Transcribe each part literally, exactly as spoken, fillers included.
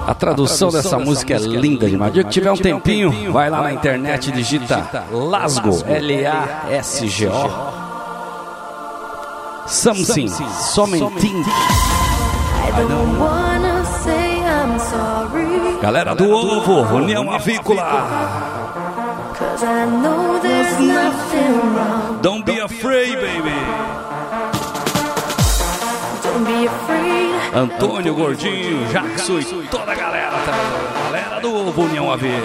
A tradução dessa música é linda demais. Se tiver um tempinho, vai lá na internet e digita Lasgo, L A S G O. Something, somentinho. Galera do Ovo, União Avícola. Don't be afraid, baby. Antônio Gordinho, Jackson e toda a galera também. Galera do Ovo, União Avícola.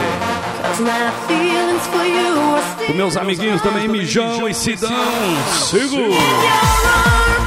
Com meus amiguinhos também, Mijão e Sidão. Segura.